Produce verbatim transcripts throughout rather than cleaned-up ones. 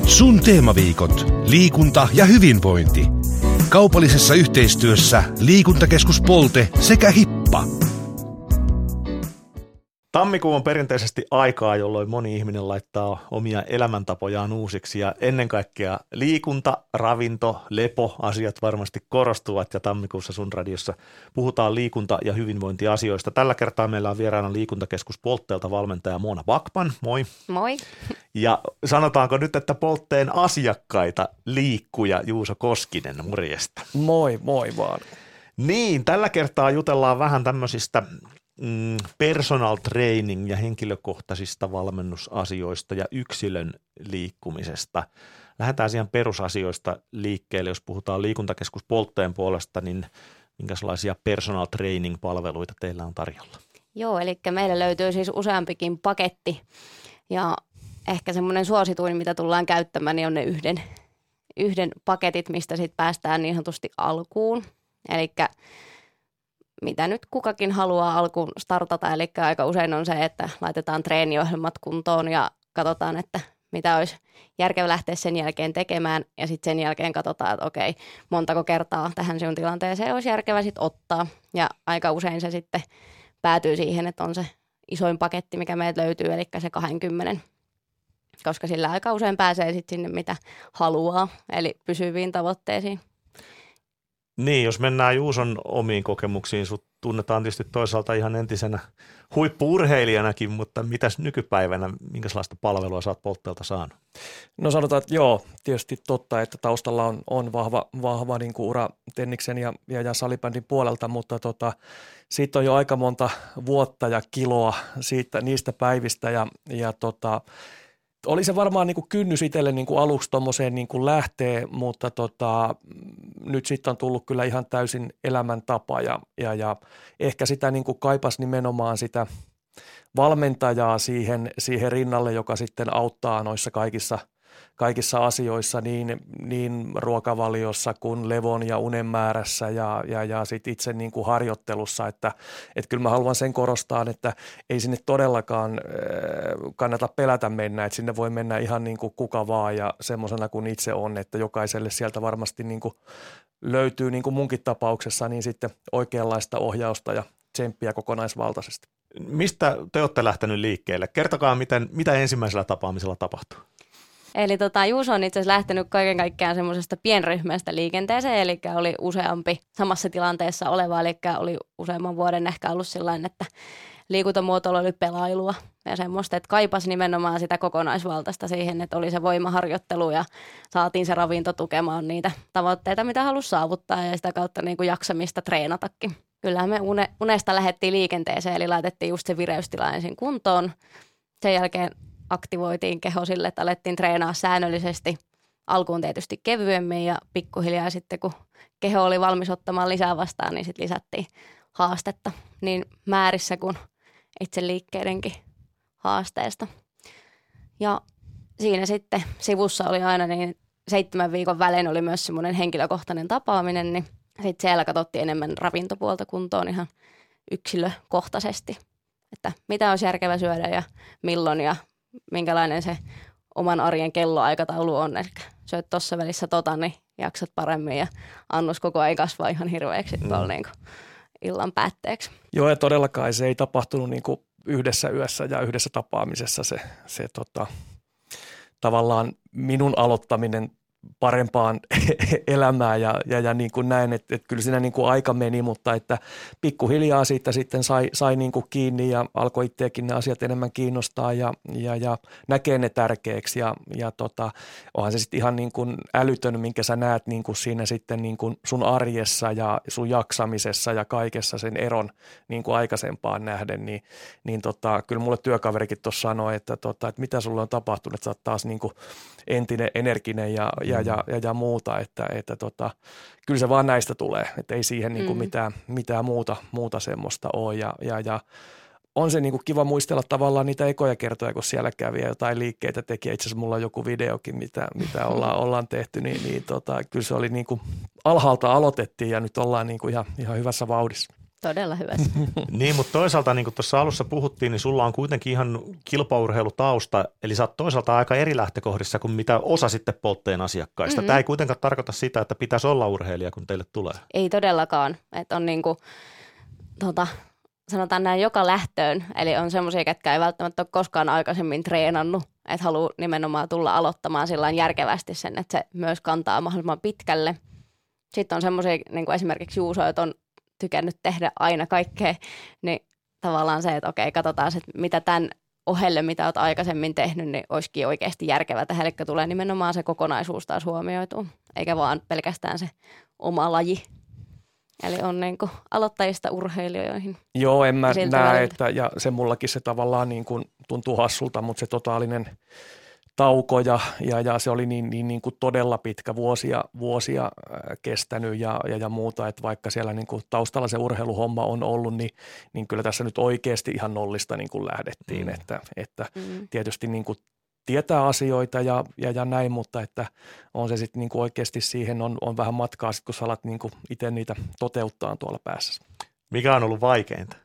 Sun teemaviikot, liikunta ja hyvinvointi. Kaupallisessa yhteistyössä Liikuntakeskus Polte sekä Hippa. Tammikuu on perinteisesti aikaa, jolloin moni ihminen laittaa omia elämäntapojaan uusiksi ja ennen kaikkea liikunta, ravinto, lepo asiat varmasti korostuvat ja tammikuussa sun radiossa puhutaan liikunta- ja hyvinvointiasioista. Tällä kertaa meillä on vieraana Liikuntakeskus Poltteelta valmentaja Moona Backman. Moi. Moi. Ja sanotaanko nyt, että Poltteen asiakkaita liikkuja Juuso Koskinen, morjesta. Moi, moi vaan. Niin, tällä kertaa jutellaan vähän tämmöisistä mm, personal training ja henkilökohtaisista valmennusasioista ja yksilön liikkumisesta. Lähdetään siihen perusasioista liikkeelle, jos puhutaan Liikuntakeskus Poltteen puolesta, niin minkälaisia personal training palveluita teillä on tarjolla? Joo, eli meillä löytyy siis useampikin paketti ja ehkä semmoinen suosituin, mitä tullaan käyttämään, niin on ne yhden, yhden paketit, mistä sitten päästään niin sanotusti alkuun. Eli mitä nyt kukakin haluaa alkuun startata, eli aika usein on se, että laitetaan treeniohjelmat kuntoon ja katsotaan, että mitä olisi järkevä lähteä sen jälkeen tekemään ja sitten sen jälkeen katsotaan, että okei, montako kertaa tähän sinun tilanteeseen olisi järkevä sitten ottaa ja aika usein se sitten päätyy siihen, että on se isoin paketti, mikä meiltä löytyy, eli se kaksikymmentä, koska sillä aika usein pääsee sitten sinne, mitä haluaa, eli pysyviin tavoitteisiin. Niin, jos mennään Juuson omiin kokemuksiin, sut tunnetaan tietysti toisaalta ihan entisenä huippu-urheilijanakin, mutta mitäs nykypäivänä, minkälaista palvelua sä oot Poltteelta saanut? No sanotaan, että joo, tietysti totta, että taustalla on, on vahva, vahva niin kuin ura tenniksen ja, ja, ja salibändin puolelta, mutta tota, siitä on jo aika monta vuotta ja kiloa siitä, niistä päivistä ja, ja tota, oli se varmaan niin kuin kynnys itselle niin kuin aluksi tuommoiseen niin kuin lähtee, mutta tota, nyt sitten on tullut kyllä ihan täysin elämäntapa ja, ja, ja ehkä sitä niin kuin kaipasi nimenomaan sitä valmentajaa siihen, siihen rinnalle, joka sitten auttaa noissa kaikissa, kaikissa asioissa niin, niin ruokavaliossa kuin levon ja unen määrässä ja, ja, ja sit itse niin kuin harjoittelussa, että, että kyllä mä haluan sen korostaa, että ei sinne todellakaan kannata pelätä mennä, että sinne voi mennä ihan niin kuin kuka vaan ja semmoisena kuin itse on, että jokaiselle sieltä varmasti niin kuin löytyy niin kuin munkin tapauksessa niin sitten oikeanlaista ohjausta ja tsemppiä kokonaisvaltaisesti. Mistä te olette lähtenyt liikkeelle? Kertokaa, miten, mitä ensimmäisellä tapaamisella tapahtuu. Eli tota, Juuso on itse asiassa lähtenyt kaiken kaikkiaan semmoisesta pienryhmästä liikenteeseen, eli oli useampi samassa tilanteessa oleva, eli oli useamman vuoden ehkä ollut sillain, että liikuntamuotoilu oli pelailua ja semmoista, että kaipasi nimenomaan sitä kokonaisvaltaista siihen, että oli se voimaharjoittelu ja saatiin se ravinto tukemaan niitä tavoitteita, mitä halusi saavuttaa ja sitä kautta niin kuin jaksamista treenatakin. Kyllähän me une, unesta lähdettiin liikenteeseen, eli laitettiin just se vireystila ensin kuntoon. Sen jälkeen aktivoitiin keho sille, että alettiin treenaa säännöllisesti. Alkuun tietysti kevyemmin ja pikkuhiljaa sitten, kun keho oli valmis ottamaan lisää vastaan, niin sitten lisättiin haastetta niin määrissä kuin itse liikkeidenkin haasteesta. Ja siinä sitten sivussa oli aina niin seitsemän viikon välein oli myös semmoinen henkilökohtainen tapaaminen, niin sitten siellä katsottiin enemmän ravintopuolta kuntoon ihan yksilökohtaisesti, että mitä olisi järkevä syödä ja milloin ja minkälainen se oman arjen kelloaikataulu on. Eli syöt tuossa välissä tota, niin jaksat paremmin ja annus koko ajan kasvaa ihan hirveäksi mm. tuolla niin kuin illan päätteeksi. Joo, ja todellakaan se ei tapahtunut niin kuin yhdessä yössä ja yhdessä tapaamisessa se, se tota, tavallaan minun aloittaminen parempaan elämään ja, ja, ja niin kuin näin, että, että kyllä siinä niin kuin aika meni, mutta että pikkuhiljaa siitä sitten sai, sai niin kuin kiinni ja alkoi itseäkin ne asiat enemmän kiinnostaa ja, ja, ja näkee ne tärkeäksi ja, ja tota, onhan se sitten ihan niin kuin älytön, minkä sä näet niin kuin siinä sitten niin kuin sun arjessa ja sun jaksamisessa ja kaikessa sen eron niin kuin aikaisempaan nähden, niin, niin tota, kyllä mulle työkaverikin tuossa sanoi, että, tota, että mitä sulle on tapahtunut, että sä oot taas niin kuin entinen energinen ja, ja, ja, ja, ja muuta, että, että tota, kyllä se vaan näistä tulee, että ei siihen niin kuin mm. mitään, mitään muuta, muuta semmoista ole ja, ja, ja on se niin kuin kiva muistella tavallaan niitä ekoja kertoja, kun siellä kävi ja jotain liikkeitä teki. Itse asiassa mulla on joku videokin, mitä, mitä ollaan, ollaan tehty, niin, niin tota, kyllä se oli niin kuin alhaalta aloitettiin ja nyt ollaan niin kuin ihan, ihan hyvässä vauhdissa. Todella hyvässä. Niin, mutta toisaalta niin kuin tuossa alussa puhuttiin, niin sulla on kuitenkin ihan kilpaurheilutausta, eli sä oot toisaalta aika eri lähtökohdissa kuin mitä osa sitten poltteen asiakkaista. Mm-hmm. Tämä ei kuitenkaan tarkoita sitä, että pitäisi olla urheilija, kun teille tulee. Ei todellakaan, että on niin kuin, tota, sanotaan näin joka lähtöön, eli on semmoisia, ketkä ei välttämättä ole koskaan aikaisemmin treenannut, että haluaa nimenomaan tulla aloittamaan sillain järkevästi sen, että se myös kantaa mahdollisimman pitkälle. Sitten on semmoisia, niin kuin esimerkiksi Juuso, että on tykännyt tehdä aina kaikkea, niin tavallaan se, että okei, katsotaan, että mitä tämän ohelle, mitä olet aikaisemmin tehnyt, niin olisikin oikeasti järkevää tehdä, eli tulee nimenomaan se kokonaisuus taas huomioitua, eikä vaan pelkästään se oma laji. Eli on niin kuin aloittajista urheilijoihin. Joo, en mä näe, että, ja se mullakin se tavallaan niin kuin tuntuu hassulta, mutta se totaalinen tauko ja, ja, ja se oli niin, niin, niin kuin todella pitkä vuosia, vuosia kestänyt ja, ja, ja muuta, että vaikka siellä niin kuin taustalla se urheiluhomma on ollut, niin, niin kyllä tässä nyt oikeasti ihan nollista niin kuin lähdettiin, mm. että, että mm. tietysti niin kuin tietää asioita ja, ja, ja näin, mutta että on se sitten niin kuin oikeasti siihen on, on vähän matkaa sit, kun sä alat niin kuin itse niitä toteuttaa tuolla päässä. Mikä on ollut vaikeinta?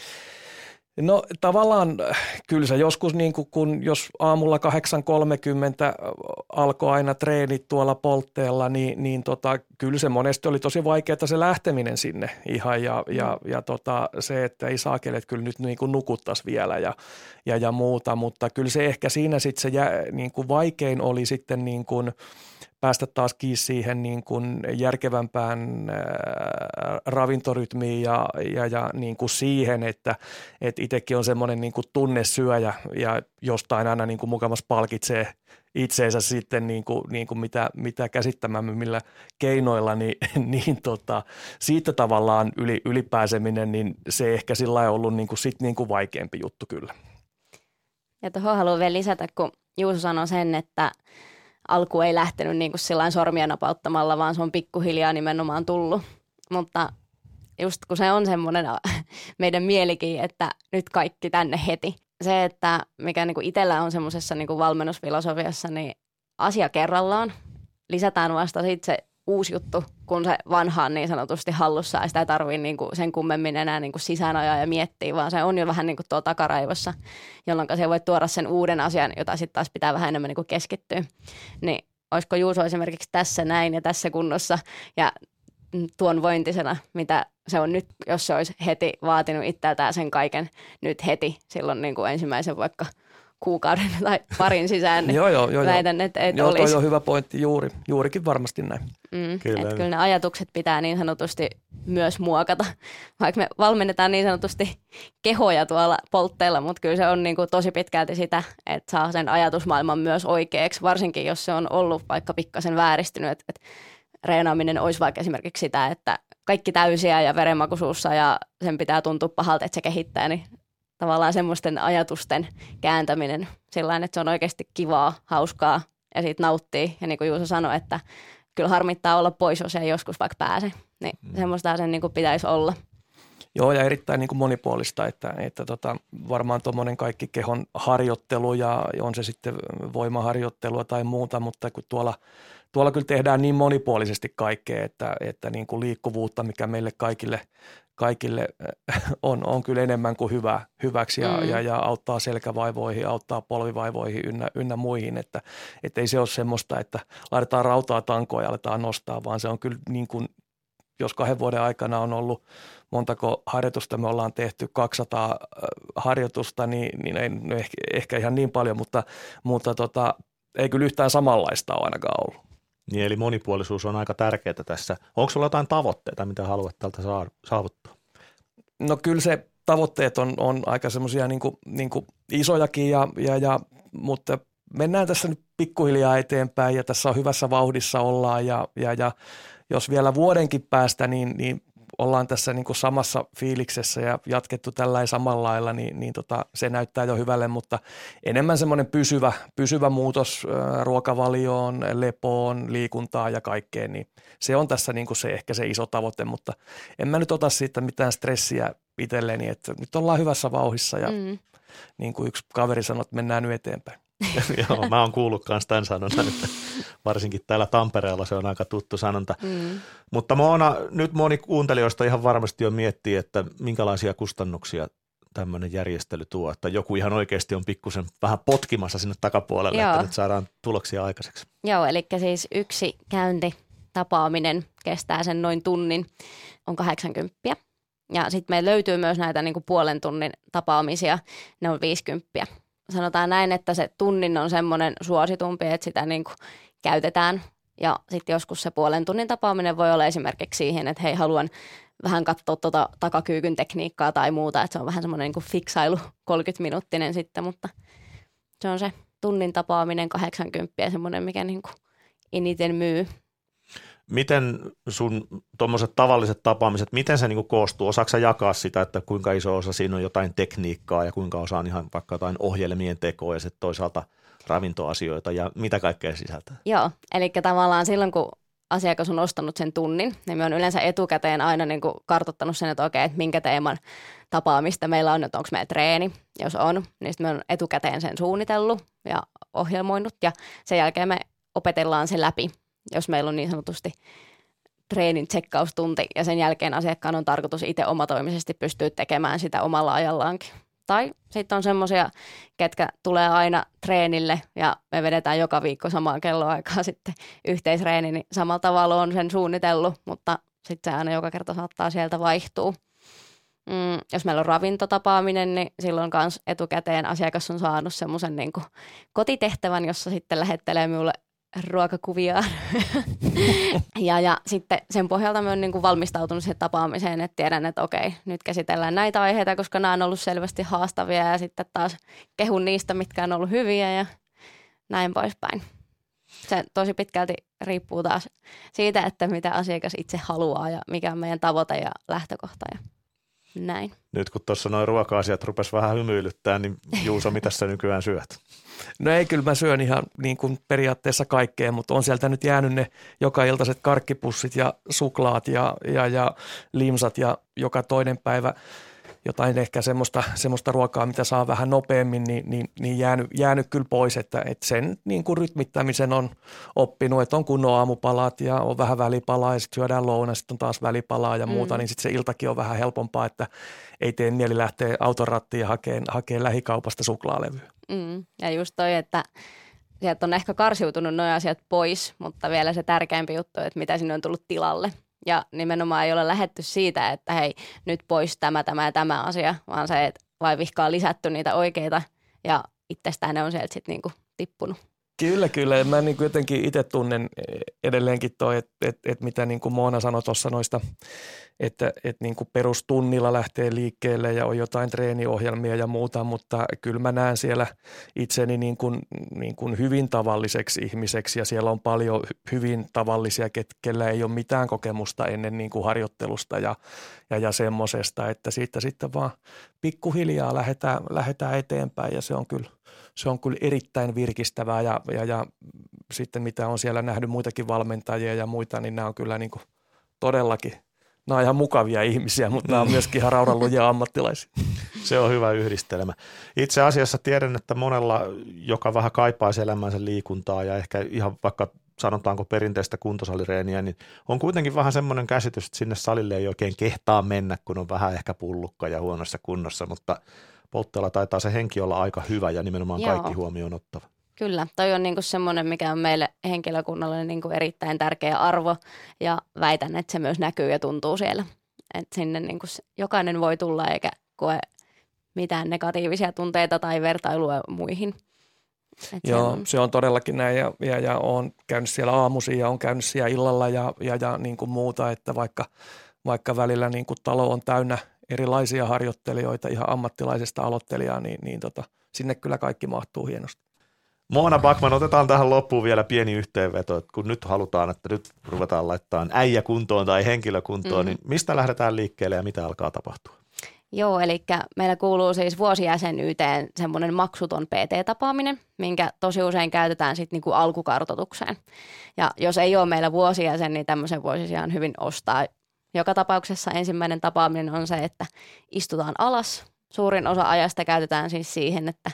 No tavallaan kyllä se joskus, niin kuin kun jos aamulla kahdeksan kolmekymmentä alkoi aina treenit tuolla poltteella, niin, niin tota, kyllä se monesti oli tosi vaikeaa se lähteminen sinne ihan ja, ja, ja tota, se, että ei saakele, että kyllä nyt niin kuin nukuttaisi vielä ja, ja, ja muuta, mutta kyllä se ehkä siinä sitten se jä, niin kuin vaikein oli sitten niin kuin päästä taas kiinni siihen niin kuin järkevämpään ää, ravintorytmiin ja, ja, ja niin kuin siihen, että et itsekin on semmoinen niin kuin tunnesyöjä ja jostain aina niin kuin mukamas palkitsee itseensä sitten niin kuin, niin kuin mitä, mitä käsittämämmillä keinoilla, niin, niin tota, siitä tavallaan yli, ylipääseminen, niin se ehkä sillä lailla ollut niin kuin sit niin kuin vaikeampi juttu kyllä. Ja tuohon haluan vielä lisätä, kun Juuso sanoi sen, että alku ei lähtenyt niin kuin sillain sormia napauttamalla, vaan se on pikkuhiljaa nimenomaan tullut. Mutta just kun se on semmoinen meidän mielikin, että nyt kaikki tänne heti. Se, että mikä niin kuin itsellä on semmoisessa niin kuin valmennusfilosofiassa, niin asia kerrallaan. Lisätään vasta sitten se uusi juttu, kun se vanha on niin sanotusti hallussa. Ja sitä ei tarvitse niin kuin sen kummemmin enää niin kuin sisäänajaa ja miettiä, vaan se on jo vähän niin kuin tuolla takaraivossa, jolloin se voi tuoda sen uuden asian, jota sitten taas pitää vähän enemmän niin kuin keskittyä. Niin olisiko Juuso esimerkiksi tässä näin ja tässä kunnossa ja tuon vointisena, mitä se on nyt, jos se olisi heti vaatinut itseltään sen kaiken nyt heti silloin niin kuin ensimmäisen vaikka kuukauden tai parin sisään, niin joo, joo, joo, väitän, että et joo, olisi. Joo, on hyvä pointti, juuri, juurikin varmasti näin. Mm, kyllä. Että kyllä ne ajatukset pitää niin sanotusti myös muokata, vaikka me valmennetaan niin sanotusti kehoja tuolla poltteilla, mutta kyllä se on niin kuin tosi pitkälti sitä, että saa sen ajatusmaailman myös oikeaksi, varsinkin jos se on ollut vaikka pikkasen vääristynyt, että, että reenaaminen olisi vaikka esimerkiksi sitä, että kaikki täysiä ja verenmaku suussa ja sen pitää tuntua pahalta, että se kehittää, niin tavallaan semmoisten ajatusten kääntäminen sillain, että se on oikeasti kivaa, hauskaa ja siitä nauttii. Ja niin kuin Juuso sanoi, että kyllä harmittaa olla pois, jos ei joskus vaikka pääse. Niin mm. semmoista sen niin kuin pitäisi olla. Joo, ja erittäin niin kuin monipuolista, että, että tota, varmaan tuommoinen kaikki kehon harjoittelu ja on se sitten voimaharjoittelua tai muuta, mutta kun tuolla, tuolla kyllä tehdään niin monipuolisesti kaikkea, että, että niin kuin liikkuvuutta, mikä meille kaikille kaikille on, on kyllä enemmän kuin hyvä, hyväksi ja, mm. ja, ja auttaa selkävaivoihin, auttaa polvivaivoihin ynnä, ynnä muihin, että et ei se ole semmoista, että laitetaan rautaa tankoon ja aletaan nostaa, vaan se on kyllä niin kuin, jos kahden vuoden aikana on ollut montako harjoitusta me ollaan tehty, kaksisataa harjoitusta, niin, niin ei no ehkä, ehkä ihan niin paljon, mutta, mutta tota, ei kyllä yhtään samanlaista ole ainakaan ollut. Niin, eli monipuolisuus on aika tärkeää tässä. Onko sulla jotain tavoitteita, mitä haluat tältä saavuttaa? No kyllä se tavoitteet on, on aika semmoisia niin kuin, niin kuin isojakin, ja, ja, ja, mutta mennään tässä nyt pikkuhiljaa eteenpäin ja tässä on hyvässä vauhdissa ollaan ja, ja, ja jos vielä vuodenkin päästä, niin, niin ollaan tässä niin kuin samassa fiiliksessä ja jatkettu tällä samalla lailla, niin, niin tota, se näyttää jo hyvälle, mutta enemmän semmoinen pysyvä, pysyvä muutos ää, ruokavalioon, lepoon, liikuntaan ja kaikkeen, niin se on tässä niin kuin se ehkä se iso tavoite, mutta en mä nyt ota siitä mitään stressiä itselleni, että nyt ollaan hyvässä vauhdissa ja mm. niin kuin yksi kaveri sanoi, että mennään nyt eteenpäin. Joo, mä oon kuullut myös tämän sanonnan, että varsinkin täällä Tampereella se on aika tuttu sanonta. Mm. Mutta Moona, nyt moni kuuntelijoista ihan varmasti jo miettii, että minkälaisia kustannuksia tämmöinen järjestely tuo, että joku ihan oikeasti on pikkusen vähän potkimassa sinne takapuolelle, Joo. että nyt saadaan tuloksia aikaiseksi. Joo, eli siis yksi käynti tapaaminen kestää sen noin tunnin, on kahdeksankymmentä. Ja sitten meillä löytyy myös näitä niin kuin puolen tunnin tapaamisia, ne on viisikymmentä. Sanotaan näin, että se tunnin on semmoinen suositumpi, että sitä niin kuin käytetään. Ja sitten joskus se puolen tunnin tapaaminen voi olla esimerkiksi siihen, että hei, haluan vähän katsoa tuota takakyykyn tekniikkaa tai muuta, että se on vähän semmoinen niin kuin fiksailu kolmekymmentä-minuuttinen sitten, mutta se on se tunnin tapaaminen kahdeksankymmentä ja semmoinen, mikä niin kuin eniten myy. Miten sun tuommoiset tavalliset tapaamiset, miten se niinku koostuu? Osaatko sä jakaa sitä, että kuinka iso osa siinä on jotain tekniikkaa ja kuinka osa on ihan vaikka jotain ohjelmien tekoa ja sitten toisaalta ravintoasioita ja mitä kaikkea sisältää? Joo, eli tavallaan silloin kun asiakas on ostanut sen tunnin, niin me on yleensä etukäteen aina niin kuin kartoittanut sen, että okei, että minkä teeman tapaamista meillä on, että onko meillä treeni. Jos on, niin sitten me on etukäteen sen suunnitellut ja ohjelmoinut ja sen jälkeen me opetellaan se läpi. Jos meillä on niin sanotusti treenin tsekkaustunti ja sen jälkeen asiakkaan on tarkoitus itse omatoimisesti pystyä tekemään sitä omalla ajallaankin. Tai sitten on semmoisia, ketkä tulee aina treenille ja me vedetään joka viikko samaan kelloaikaan sitten yhteisreeni, niin samalla tavalla on sen suunnitellut, mutta sitten se aina joka kerta saattaa sieltä vaihtua. Mm, jos meillä on ravintotapaaminen, niin silloin myös etukäteen asiakas on saanut semmoisen niin kuin kotitehtävän, jossa sitten lähettelee minulle ruokakuviaan. ja, ja sitten sen pohjalta mä oon niin kuin valmistautunut siihen tapaamiseen, että tiedän, että okei, nyt käsitellään näitä aiheita, koska nämä on ollut selvästi haastavia ja sitten taas kehun niistä, mitkä on ollut hyviä ja näin poispäin. Se tosi pitkälti riippuu taas siitä, että mitä asiakas itse haluaa ja mikä on meidän tavoite ja lähtökohta ja näin. Nyt kun tuossa noin ruoka-asiat rupesi vähän hymyilyttää, niin Juuso, mitä sä nykyään syöt? No ei, kyllä mä syön ihan niin kuin periaatteessa kaikkea, mutta on sieltä nyt jäänyt ne joka-iltaiset karkkipussit ja suklaat ja, ja, ja limsat ja joka toinen päivä jotain ehkä semmoista, semmoista ruokaa, mitä saa vähän nopeammin, niin, niin, niin jäänyt, jäänyt kyllä pois, että, että sen niin kuin rytmittämisen on oppinut, että on kunnon aamupalat ja on vähän välipalaa ja sitten syödään louna, sitten on taas välipalaa ja muuta, mm. niin sitten se iltakin on vähän helpompaa, että ei tee mieli lähteä auton rattiin ja hakea, hakea lähikaupasta suklaalevyä. Mm. Ja just toi, että sieltä on ehkä karsiutunut nuo asiat pois, mutta vielä se tärkeämpi juttu, että mitä sinne on tullut tilalle. Ja nimenomaan ei ole lähdetty siitä, että hei, nyt pois tämä, tämä ja tämä asia, vaan se, että vai vihkaa lisätty niitä oikeita ja itsestään ne on sieltä sitten niinku tippunut. Kyllä, kyllä. Mä niin kuin jotenkin itse tunnen edelleenkin toi, että et, et mitä niin kuin Moona sanoi tuossa noista, että et niin kuin perustunnilla lähtee liikkeelle ja on jotain treeniohjelmia ja muuta, mutta kyllä mä näen siellä itseni niin kuin, niin kuin hyvin tavalliseksi ihmiseksi ja siellä on paljon hyvin tavallisia, kellä ei ole mitään kokemusta ennen niin kuin harjoittelusta ja, ja, ja semmoisesta, että siitä sitten vaan pikkuhiljaa lähdetään, lähdetään eteenpäin ja se on kyllä Se on kyllä erittäin virkistävää ja, ja, ja sitten mitä on siellä nähnyt muitakin valmentajia ja muita, niin nämä on kyllä niin kuin todellakin, nämä on ihan mukavia ihmisiä, mutta nämä on myöskin ihan raudanlujia ammattilaisia. Se on hyvä yhdistelmä. Itse asiassa tiedän, että monella, joka vähän kaipaisi elämänsä liikuntaa ja ehkä ihan vaikka sanotaanko perinteistä kuntosalireeniä, niin on kuitenkin vähän semmoinen käsitys, että sinne salille ei oikein kehtaa mennä, kun on vähän ehkä pullukka ja huonossa kunnossa, mutta poltteella taitaa se henki olla aika hyvä ja nimenomaan Joo. kaikki huomioon ottava. Kyllä, toi on niinku semmoinen, mikä on meille henkilökunnalle niinku erittäin tärkeä arvo ja väitän, että se myös näkyy ja tuntuu siellä. Että sinne niinku jokainen voi tulla eikä koe mitään negatiivisia tunteita tai vertailua muihin. Et Joo, se on... se on todellakin näin ja, ja, ja olen käynyt siellä aamuisin ja olen käynyt siellä illalla ja, ja, ja niin kuin muuta, että vaikka, vaikka välillä niin kuin talo on täynnä erilaisia harjoittelijoita, ihan ammattilaisesta aloittelijaa, niin, niin tota, sinne kyllä kaikki mahtuu hienosti. Moona Backman, otetaan tähän loppuun vielä pieni yhteenveto, että kun nyt halutaan, että nyt ruvetaan laittamaan äijä kuntoon tai henkilökuntoon, mm. niin mistä lähdetään liikkeelle ja mitä alkaa tapahtua? Joo, eli meillä kuuluu siis vuosijäsenyyteen semmoinen maksuton P T-tapaaminen, minkä tosi usein käytetään sitten niinku alkukartoitukseen. Ja jos ei ole meillä vuosijäsen, niin tämmöisen voisi ihan hyvin ostaa. Joka tapauksessa ensimmäinen tapaaminen on se, että istutaan alas. Suurin osa ajasta käytetään siis siihen, että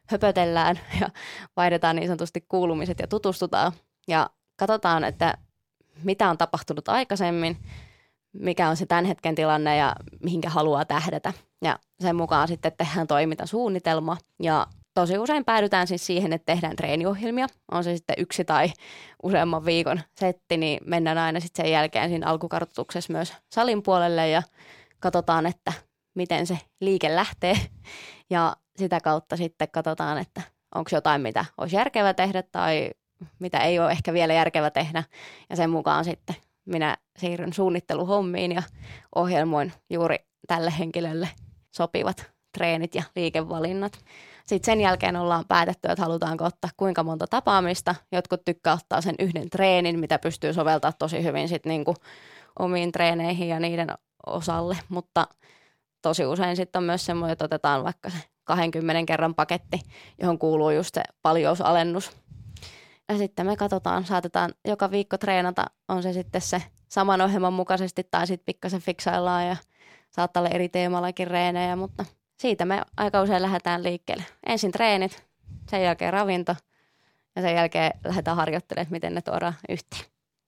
höpötellään ja vaihdetaan niin sanotusti kuulumiset ja tutustutaan ja katsotaan, että mitä on tapahtunut aikaisemmin, mikä on se tämän hetken tilanne ja mihinkä haluaa tähdätä. Ja sen mukaan sitten tehdään toimintasuunnitelma ja tosi usein päädytään siis siihen, että tehdään treeniohjelmia. On se sitten yksi tai useamman viikon setti, niin mennään aina sitten sen jälkeen siinä alkukartoituksessa myös salin puolelle ja katsotaan, että miten se liike lähtee. Ja sitä kautta sitten katsotaan, että onko jotain, mitä olisi järkevä tehdä tai mitä ei ole ehkä vielä järkevä tehdä. Ja sen mukaan sitten minä siirryn suunnitteluhommiin ja ohjelmoin juuri tälle henkilölle sopivat treenit ja liikevalinnat. Sitten sen jälkeen ollaan päätetty, että halutaanko ottaa kuinka monta tapaamista. Jotkut tykkää ottaa sen yhden treenin, mitä pystyy soveltaa tosi hyvin sit niinku omiin treeneihin ja niiden osalle. Mutta tosi usein sitten on myös semmoinen, että otetaan vaikka se kaksikymmentä kerran paketti, johon kuuluu just se paljousalennus. Ja sitten me katsotaan, saatetaan joka viikko treenata, on se sitten se saman ohjelman mukaisesti tai sitten pikkasen fiksaillaan ja saattaa olla eri teemallakin reenejä, mutta siitä me aika usein lähdetään liikkeelle. Ensin treenit, sen jälkeen ravinto ja sen jälkeen lähdetään harjoittelemaan, miten ne tuodaan yhteen.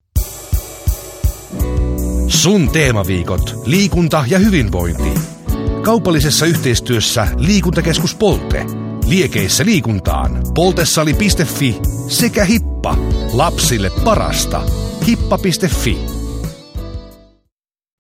Sun teemaviikot, liikunta ja hyvinvointi. Kaupallisessa yhteistyössä Liikuntakeskus Polte. Liekeissä liikuntaan. poltesali piste fi sekä Hippa. Lapsille parasta. hippa piste fi.